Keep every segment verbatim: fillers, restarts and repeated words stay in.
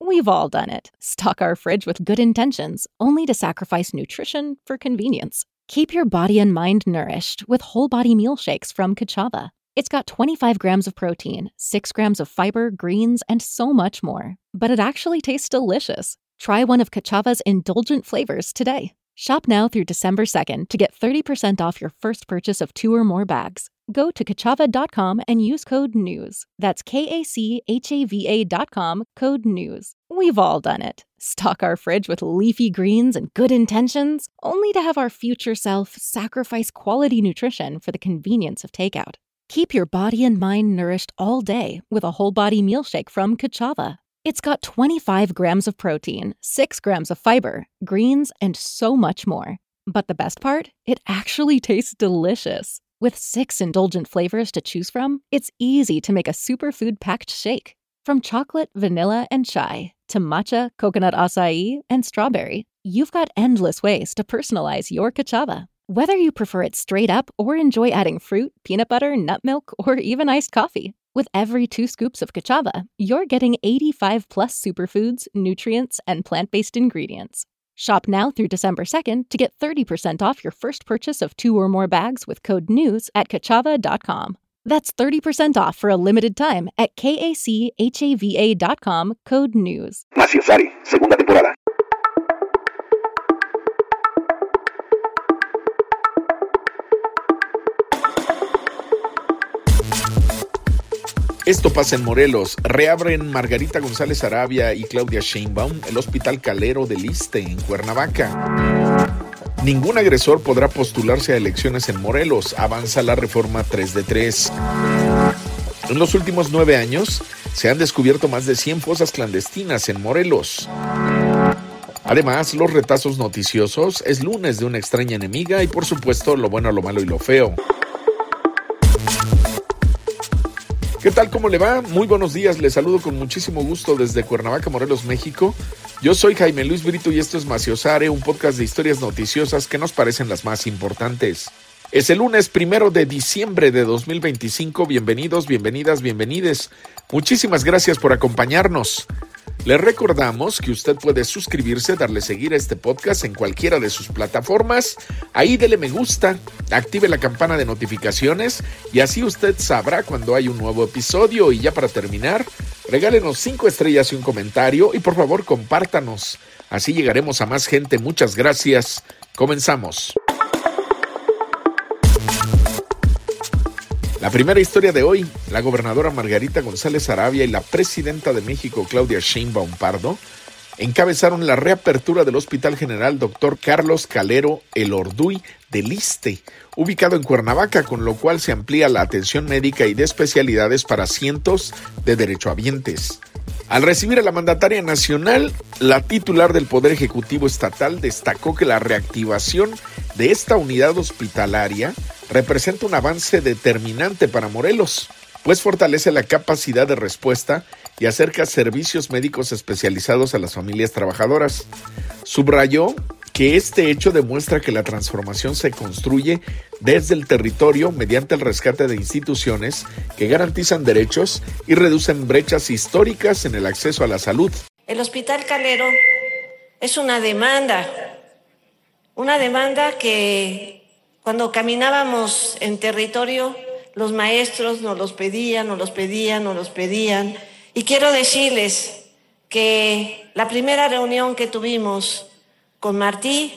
We've all done it. Stock our fridge with good intentions, only to sacrifice nutrition for convenience. Keep your body and mind nourished with whole body meal shakes from Kachava. It's got twenty-five grams of protein, six grams of fiber, greens, and so much more. But it actually tastes delicious. Try one of Kachava's indulgent flavors today. Shop now through December second to get thirty percent off your first purchase of two or more bags. Go to kachava dot com and use code NEWS. That's K A C H A V A dot com, code NEWS. We've all done it. Stock our fridge with leafy greens and good intentions, only to have our future self sacrifice quality nutrition for the convenience of takeout. Keep your body and mind nourished all day with a whole body meal shake from Kachava. It's got twenty-five grams of protein, six grams of fiber, greens, and so much more. But the best part? It actually tastes delicious. With six indulgent flavors to choose from, it's easy to make a superfood-packed shake. From chocolate, vanilla, and chai, to matcha, coconut acai, and strawberry, you've got endless ways to personalize your Kachava. Whether you prefer it straight up or enjoy adding fruit, peanut butter, nut milk, or even iced coffee. With every two scoops of Kachava, you're getting eighty-five plus superfoods, nutrients, and plant-based ingredients. Shop now through December second to get thirty percent off your first purchase of two or more bags with code NEWS at kachava dot com. That's thirty percent off for a limited time at K A C H A V A dot com, code NEWS. Maciosari, segunda temporada. Esto pasa en Morelos. Reabren Margarita González Arabia y Claudia Sheinbaum el Hospital Calero del Iste en Cuernavaca. Ningún agresor podrá postularse a elecciones en Morelos. Avanza la reforma tres de tres. En los últimos nueve años se han descubierto más de cien fosas clandestinas en Morelos. Además, los retazos noticiosos, es lunes de una extraña enemiga y por supuesto lo bueno, lo malo y lo feo. ¿Qué tal? ¿Cómo le va? Muy buenos días, les saludo con muchísimo gusto desde Cuernavaca, Morelos, México. Yo soy Jaime Luis Brito y esto es Maciosare, un podcast de historias noticiosas que nos parecen las más importantes. Es el lunes primero de diciembre de dos mil veinticinco, bienvenidos, bienvenidas, bienvenides. Muchísimas gracias por acompañarnos. Les recordamos que usted puede suscribirse, darle seguir a este podcast en cualquiera de sus plataformas. Ahí dele me gusta, active la campana de notificaciones y así usted sabrá cuando hay un nuevo episodio. Y ya para terminar, regálenos cinco estrellas y un comentario y por favor compártanos. Así llegaremos a más gente. Muchas gracias. Comenzamos. La primera historia de hoy, la gobernadora Margarita González Arabia y la presidenta de México, Claudia Sheinbaum Pardo, encabezaron la reapertura del Hospital General doctor Carlos Calero Elorduy del Iste, ubicado en Cuernavaca, con lo cual se amplía la atención médica y de especialidades para cientos de derechohabientes. Al recibir a la mandataria nacional, la titular del Poder Ejecutivo Estatal destacó que la reactivación de esta unidad hospitalaria representa un avance determinante para Morelos, pues fortalece la capacidad de respuesta y acerca servicios médicos especializados a las familias trabajadoras. Subrayó que este hecho demuestra que la transformación se construye desde el territorio mediante el rescate de instituciones que garantizan derechos y reducen brechas históricas en el acceso a la salud. El Hospital Calero es una demanda, una demanda que cuando caminábamos en territorio, los maestros nos los pedían, nos los pedían, nos los pedían. Y quiero decirles que la primera reunión que tuvimos con Martí,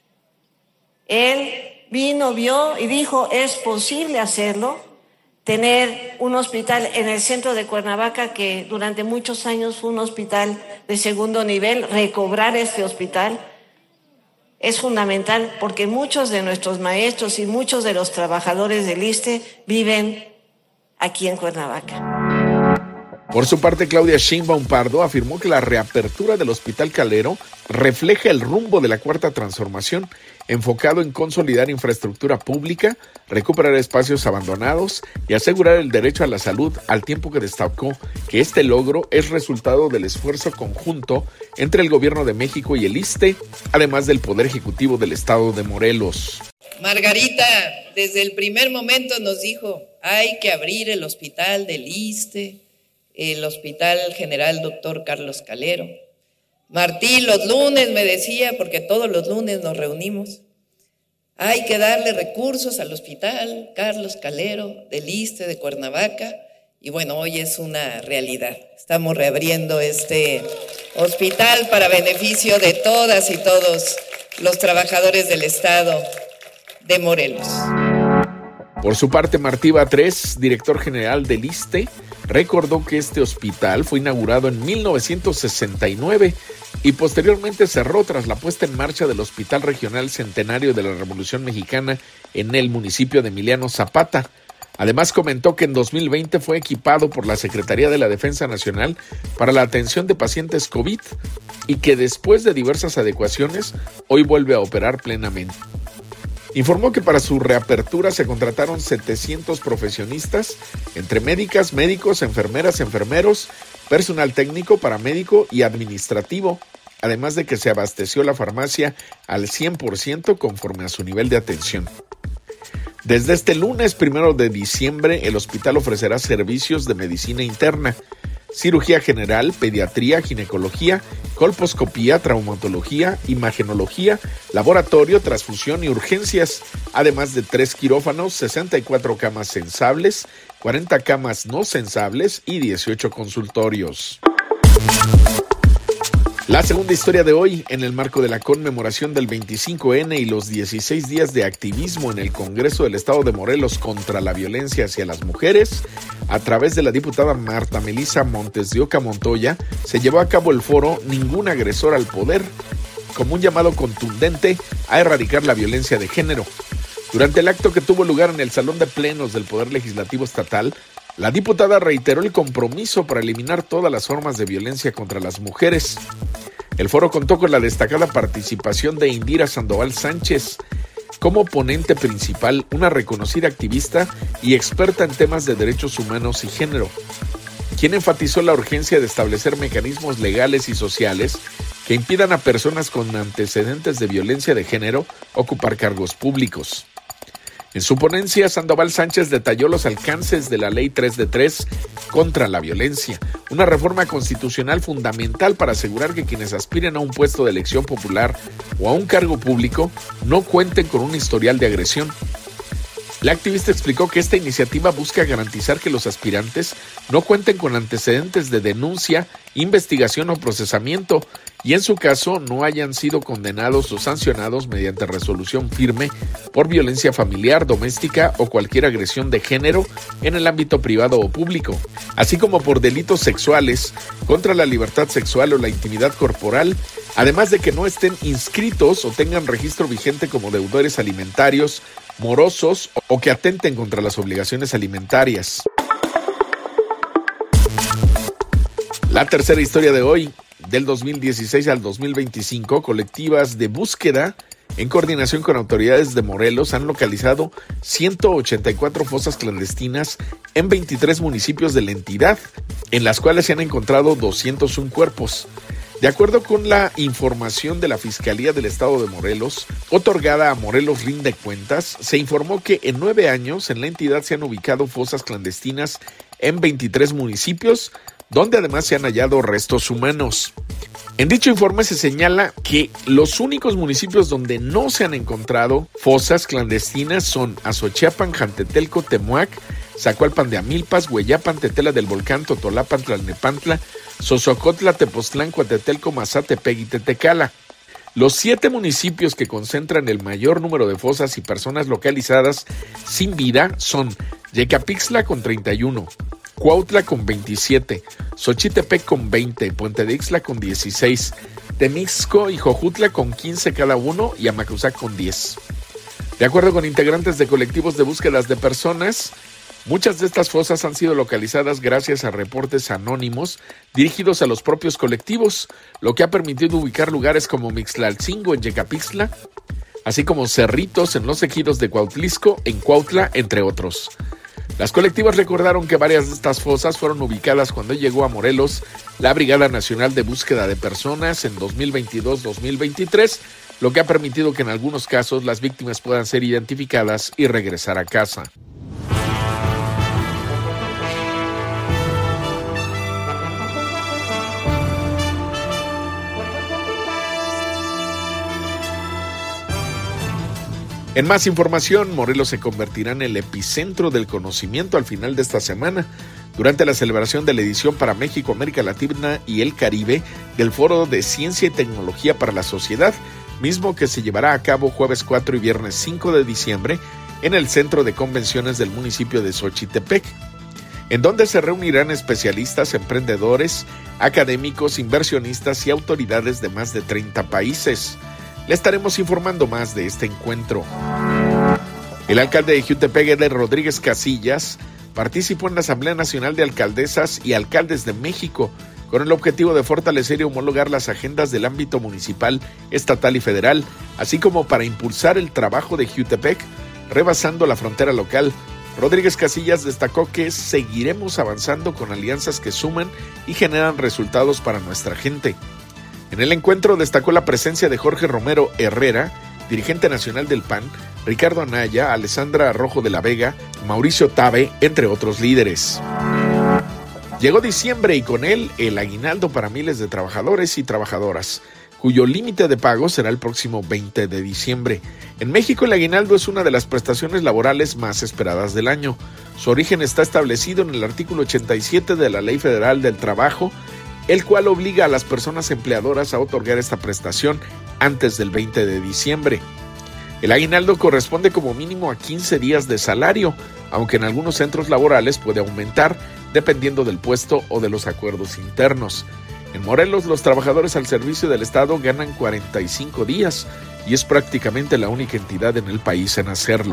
él vino, vio y dijo, es posible hacerlo, tener un hospital en el centro de Cuernavaca, que durante muchos años fue un hospital de segundo nivel. Recobrar este hospital es fundamental porque muchos de nuestros maestros y muchos de los trabajadores del Iste viven aquí en Cuernavaca. Por su parte, Claudia Sheinbaum Pardo afirmó que la reapertura del Hospital Calero refleja el rumbo de la Cuarta Transformación, enfocado en consolidar infraestructura pública, recuperar espacios abandonados y asegurar el derecho a la salud, al tiempo que destacó que este logro es resultado del esfuerzo conjunto entre el Gobierno de México y el Iste, además del Poder Ejecutivo del Estado de Morelos. Margarita, desde el primer momento nos dijo, hay que abrir el Hospital del Iste, el Hospital General Doctor Carlos Calero. Martí, los lunes me decía, porque todos los lunes nos reunimos, hay que darle recursos al Hospital Carlos Calero del Iste de Cuernavaca, y bueno, hoy es una realidad. Estamos reabriendo este hospital para beneficio de todas y todos los trabajadores del Estado de Morelos. Por su parte, Martí Batres, director general del Iste, recordó que este hospital fue inaugurado en mil novecientos sesenta y nueve y posteriormente cerró tras la puesta en marcha del Hospital Regional Centenario de la Revolución Mexicana en el municipio de Emiliano Zapata. Además, comentó que en dos mil veinte fue equipado por la Secretaría de la Defensa Nacional para la atención de pacientes COVID y que después de diversas adecuaciones, hoy vuelve a operar plenamente. Informó que para su reapertura se contrataron setecientos profesionistas, entre médicas, médicos, enfermeras, enfermeros, personal técnico, paramédico y administrativo, además de que se abasteció la farmacia al cien por ciento conforme a su nivel de atención. Desde este lunes primero de diciembre, el hospital ofrecerá servicios de medicina interna, cirugía general, pediatría, ginecología, colposcopía, traumatología, imagenología, laboratorio, transfusión y urgencias, además de tres quirófanos, sesenta y cuatro camas sensables, cuarenta camas no sensables y dieciocho consultorios. La segunda historia de hoy, en el marco de la conmemoración del veinticinco ene y los dieciséis días de activismo en el Congreso del Estado de Morelos contra la violencia hacia las mujeres, a través de la diputada Marta Melisa Montes de Oca Montoya, se llevó a cabo el foro Ningún agresor al poder, como un llamado contundente a erradicar la violencia de género. Durante el acto que tuvo lugar en el Salón de Plenos del Poder Legislativo Estatal, la diputada reiteró el compromiso para eliminar todas las formas de violencia contra las mujeres. El foro contó con la destacada participación de Indira Sandoval Sánchez, como ponente principal, una reconocida activista y experta en temas de derechos humanos y género, quien enfatizó la urgencia de establecer mecanismos legales y sociales que impidan a personas con antecedentes de violencia de género ocupar cargos públicos. En su ponencia, Sandoval Sánchez detalló los alcances de la Ley tres de tres contra la violencia, una reforma constitucional fundamental para asegurar que quienes aspiren a un puesto de elección popular o a un cargo público no cuenten con un historial de agresión. La activista explicó que esta iniciativa busca garantizar que los aspirantes no cuenten con antecedentes de denuncia, investigación o procesamiento y en su caso no hayan sido condenados o sancionados mediante resolución firme por violencia familiar, doméstica o cualquier agresión de género en el ámbito privado o público, así como por delitos sexuales, contra la libertad sexual o la intimidad corporal, además de que no estén inscritos o tengan registro vigente como deudores alimentarios, morosos o que atenten contra las obligaciones alimentarias. La tercera historia de hoy, del dos mil dieciséis al dos mil veinticinco, colectivas de búsqueda en coordinación con autoridades de Morelos han localizado ciento ochenta y cuatro fosas clandestinas en veintitrés municipios de la entidad, en las cuales se han encontrado doscientos uno cuerpos. De acuerdo con la información de la Fiscalía del Estado de Morelos, otorgada a Morelos Rinde Cuentas, se informó que en nueve años en la entidad se han ubicado fosas clandestinas en veintitrés municipios, donde además se han hallado restos humanos. En dicho informe se señala que los únicos municipios donde no se han encontrado fosas clandestinas son Azochiapan, Jantetelco, Temuac, Zacualpan de Amilpas, Hueyapan, Tetela del Volcán, Totolapan, Tlalnepantla, Sosocotla, Tepoztlán, Coatetelco, Mazatepec y Tetecala. Los siete municipios que concentran el mayor número de fosas y personas localizadas sin vida son Yecapixtla con treinta y uno, Cuautla con veintisiete, Xochitepec con veinte, Puente de Ixtla con dieciséis, Temixco y Jojutla con quince cada uno y Amacuzac con diez. De acuerdo con integrantes de colectivos de búsquedas de personas, muchas de estas fosas han sido localizadas gracias a reportes anónimos dirigidos a los propios colectivos, lo que ha permitido ubicar lugares como Mixtlalcingo en Yecapixtla, así como Cerritos en los ejidos de Cuautlisco, en Cuautla, entre otros. Las colectivas recordaron que varias de estas fosas fueron ubicadas cuando llegó a Morelos la Brigada Nacional de Búsqueda de Personas en dos mil veintidós dos mil veintitrés, lo que ha permitido que en algunos casos las víctimas puedan ser identificadas y regresar a casa. En más información, Morelos se convertirá en el epicentro del conocimiento al final de esta semana, durante la celebración de la edición para México, América Latina y el Caribe del Foro de Ciencia y Tecnología para la Sociedad, mismo que se llevará a cabo jueves cuatro y viernes cinco de diciembre en el Centro de Convenciones del municipio de Xochitepec, en donde se reunirán especialistas, emprendedores, académicos, inversionistas y autoridades de más de treinta países. Le estaremos informando más de este encuentro. El alcalde de Jiutepec, Eder Rodríguez Casillas, participó en la Asamblea Nacional de Alcaldesas y Alcaldes de México con el objetivo de fortalecer y homologar las agendas del ámbito municipal, estatal y federal, así como para impulsar el trabajo de Jiutepec, rebasando la frontera local. Rodríguez Casillas destacó que seguiremos avanzando con alianzas que suman y generan resultados para nuestra gente. En el encuentro destacó la presencia de Jorge Romero Herrera, dirigente nacional del P A N, Ricardo Anaya, Alessandra Rojo de la Vega, Mauricio Tabe, entre otros líderes. Llegó diciembre y con él el aguinaldo para miles de trabajadores y trabajadoras, cuyo límite de pago será el próximo veinte de diciembre. En México, el aguinaldo es una de las prestaciones laborales más esperadas del año. Su origen está establecido en el artículo ochenta y siete de la Ley Federal del Trabajo, el cual obliga a las personas empleadoras a otorgar esta prestación antes del veinte de diciembre. El aguinaldo corresponde como mínimo a quince días de salario, aunque en algunos centros laborales puede aumentar dependiendo del puesto o de los acuerdos internos. En Morelos, los trabajadores al servicio del Estado ganan cuarenta y cinco días y es prácticamente la única entidad en el país en hacerlo.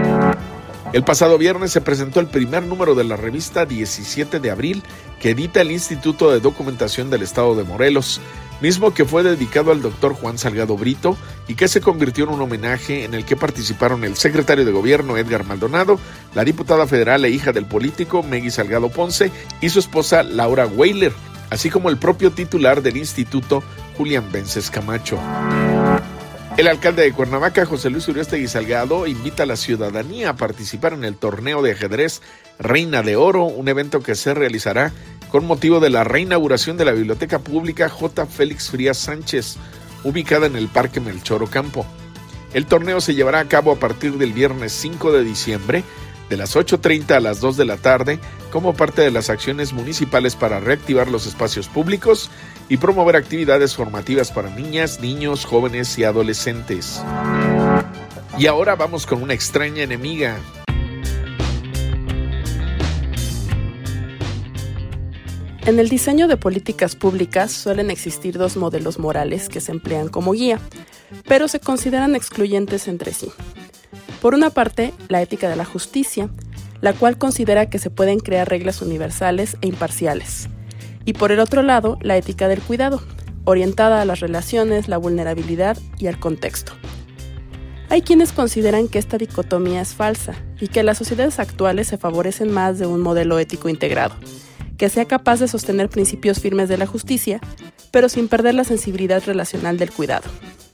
El pasado viernes se presentó el primer número de la revista diecisiete de abril que edita el Instituto de Documentación del Estado de Morelos, mismo que fue dedicado al doctor Juan Salgado Brito y que se convirtió en un homenaje en el que participaron el secretario de Gobierno Edgar Maldonado, la diputada federal e hija del político Meggy Salgado Ponce y su esposa Laura Weiler, así como el propio titular del instituto, Julián Vences Camacho. El alcalde de Cuernavaca, José Luis Uriostegui Salgado, invita a la ciudadanía a participar en el torneo de ajedrez Reina de Oro, un evento que se realizará con motivo de la reinauguración de la Biblioteca Pública J. Félix Frías Sánchez, ubicada en el Parque Melchor Ocampo. El torneo se llevará a cabo a partir del viernes cinco de diciembre, de las ocho treinta a las dos de la tarde, como parte de las acciones municipales para reactivar los espacios públicos y promover actividades formativas para niñas, niños, jóvenes y adolescentes. Y ahora vamos con una extraña enemiga. En el diseño de políticas públicas suelen existir dos modelos morales que se emplean como guía, pero se consideran excluyentes entre sí. Por una parte, la ética de la justicia, la cual considera que se pueden crear reglas universales e imparciales. Y por el otro lado, la ética del cuidado, orientada a las relaciones, la vulnerabilidad y al contexto. Hay quienes consideran que esta dicotomía es falsa y que las sociedades actuales se favorecen más de un modelo ético integrado, que sea capaz de sostener principios firmes de la justicia, pero sin perder la sensibilidad relacional del cuidado.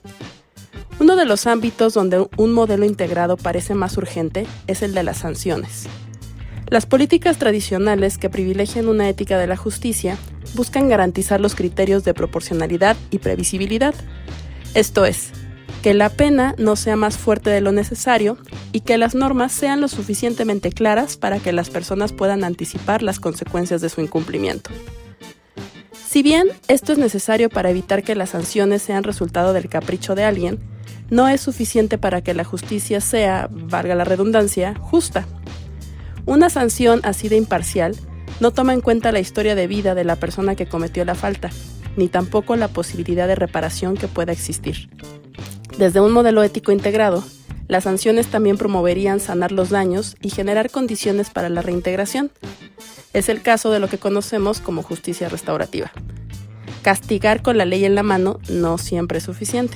Uno de los ámbitos donde un modelo integrado parece más urgente es el de las sanciones. Las políticas tradicionales que privilegian una ética de la justicia buscan garantizar los criterios de proporcionalidad y previsibilidad. Esto es, que la pena no sea más fuerte de lo necesario y que las normas sean lo suficientemente claras para que las personas puedan anticipar las consecuencias de su incumplimiento. Si bien esto es necesario para evitar que las sanciones sean resultado del capricho de alguien, no es suficiente para que la justicia sea, valga la redundancia, justa. Una sanción así de imparcial no toma en cuenta la historia de vida de la persona que cometió la falta, ni tampoco la posibilidad de reparación que pueda existir. Desde un modelo ético integrado, las sanciones también promoverían sanar los daños y generar condiciones para la reintegración. Es el caso de lo que conocemos como justicia restaurativa. Castigar con la ley en la mano no siempre es suficiente.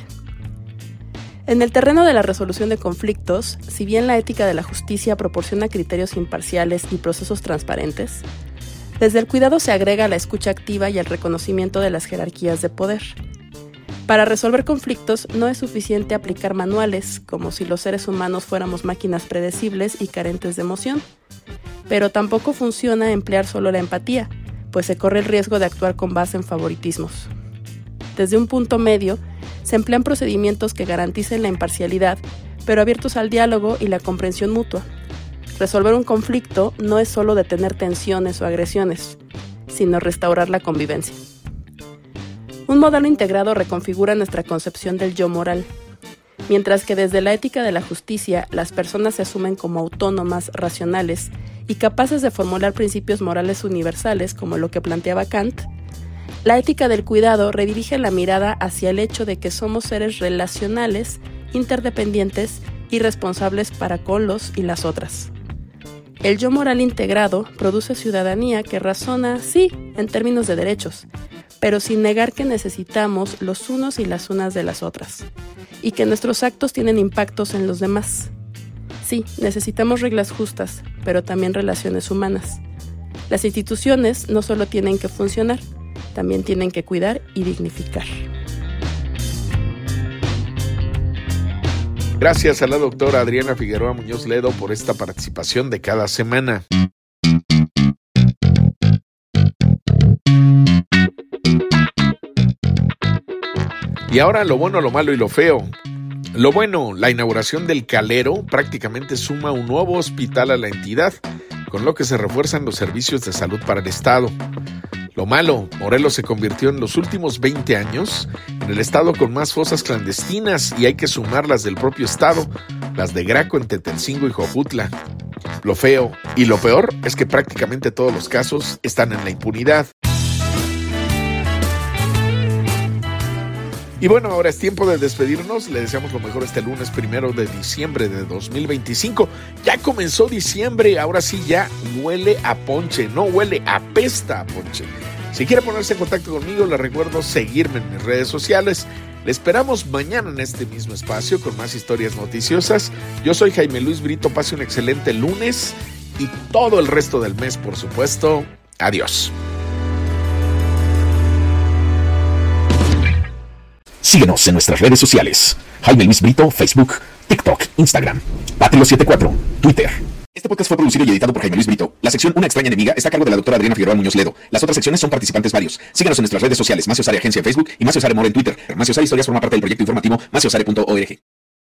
En el terreno de la resolución de conflictos, si bien la ética de la justicia proporciona criterios imparciales y procesos transparentes, desde el cuidado se agrega la escucha activa y el reconocimiento de las jerarquías de poder. Para resolver conflictos no es suficiente aplicar manuales, como si los seres humanos fuéramos máquinas predecibles y carentes de emoción. Pero tampoco funciona emplear solo la empatía, pues se corre el riesgo de actuar con base en favoritismos. Desde un punto medio, se emplean procedimientos que garanticen la imparcialidad, pero abiertos al diálogo y la comprensión mutua. Resolver un conflicto no es solo detener tensiones o agresiones, sino restaurar la convivencia. Un modelo integrado reconfigura nuestra concepción del yo moral. Mientras que desde la ética de la justicia las personas se asumen como autónomas, racionales y capaces de formular principios morales universales como lo que planteaba Kant, la ética del cuidado redirige la mirada hacia el hecho de que somos seres relacionales, interdependientes y responsables para con los y las otras. El yo moral integrado produce ciudadanía que razona, sí, en términos de derechos, pero sin negar que necesitamos los unos y las unas de las otras, y que nuestros actos tienen impactos en los demás. Sí, necesitamos reglas justas, pero también relaciones humanas. Las instituciones no solo tienen que funcionar, también tienen que cuidar y dignificar. Gracias a la doctora Adriana Figueroa Muñoz Ledo por esta participación de cada semana. Y ahora lo bueno, lo malo y lo feo. Lo bueno, la inauguración del Calero prácticamente suma un nuevo hospital a la entidad, con lo que se refuerzan los servicios de salud para el estado. Lo malo, Morelos se convirtió en los últimos veinte años en el estado con más fosas clandestinas, y hay que sumar las del propio estado, las de Graco en Tetelcingo y Jojutla. Lo feo y lo peor es que prácticamente todos los casos están en la impunidad. Y bueno, ahora es tiempo de despedirnos. Le deseamos lo mejor este lunes primero de diciembre de dos mil veinticinco. Ya comenzó diciembre, ahora sí ya huele a ponche, no huele, apesta a ponche. Si quiere ponerse en contacto conmigo, le recuerdo seguirme en mis redes sociales. Le esperamos mañana en este mismo espacio con más historias noticiosas. Yo soy Jaime Luis Brito, pase un excelente lunes y todo el resto del mes, por supuesto. Adiós. Síguenos en nuestras redes sociales. Jaime Luis Brito, Facebook, TikTok, Instagram. Patrio setenta y cuatro, Twitter. Este podcast fue producido y editado por Jaime Luis Brito. La sección Una extraña enemiga está a cargo de la doctora Adriana Figueroa Muñoz Ledo. Las otras secciones son participantes varios. Síguenos en nuestras redes sociales. Macio Sare Agencia en Facebook y Macio Sare More en Twitter. Macio Sare Historias forma parte del proyecto informativo macio sare punto org.